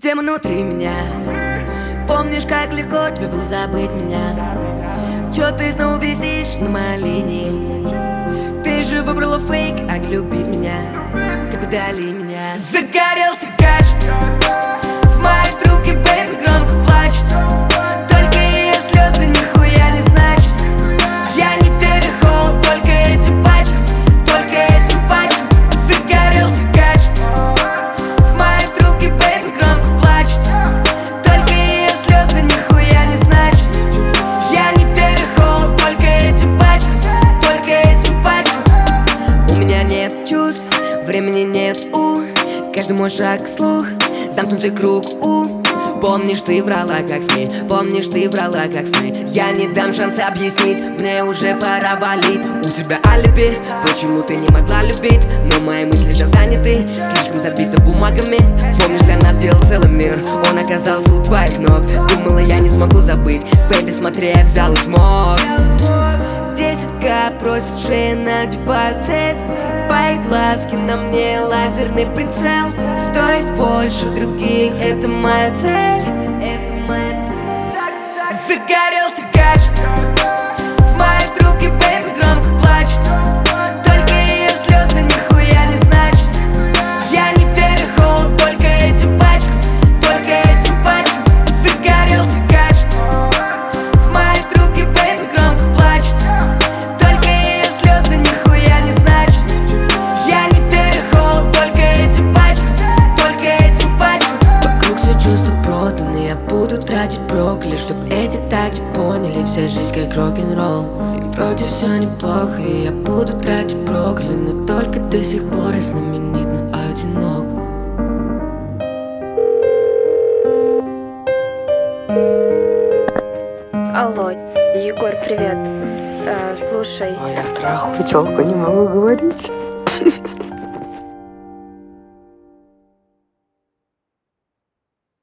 Тем внутри меня. Помнишь, как легко тебе было забыть меня? Чё ты снова висишь на моей линии? Ты же выбрала фейк, а не любить меня. Ты подали меня. Загорелся кашель в моей трубке, бэйби громко плачет. Только ее слезы нихуя не значат. Я не верю в холод, только этим пачкам, только этим пачкам. Загорелся кашель в моей трубке, бэйби громко плачет. Только ее слезы нихуя не значат. Я не верю в холод, только этим пачкам, только этим пачкам. У меня нет чувств, времени нет, каждый мой шаг слух, замкнутый круг, Помнишь, ты врала как СМИ, помнишь, ты врала как сны. Я не дам шанса объяснить, мне уже пора валить. У тебя алиби, почему ты не могла любить? Но мои мысли сейчас заняты, слишком забиты бумагами. Помнишь, для нас делал целый мир, он оказался у твоих ног. Думала, я не смогу забыть, бэйби, смотри, я взял и смог. 10К просит шеи, надевают цепь. Твои глазки на мне лазерный прицел. Стоит больше других, это моя цель, это моя цель. Загорелся кашель в моей трубке, бэйби громко плачет. Только ее слезы нихуя не значат. Я не верю в холод, только этим пачкам, только этим пачкам. Загорелся кашель в моей трубке, бэйби громко плачет. Только ее слезы нихуя не значат. Я не верю в холод, только этим пачкам, только этим пачкам. Вокруг все чувства проданы, я буду тратить брокколи, чтоб эти тати поняли, вся жизнь как рок-н-ролл. И вроде все неплохо, и я буду тратить брокколи, но только до сих пор я знаменит, но одинок. Алло, Егор, привет. Слушай. Ой, я трахаю телку, не могу говорить.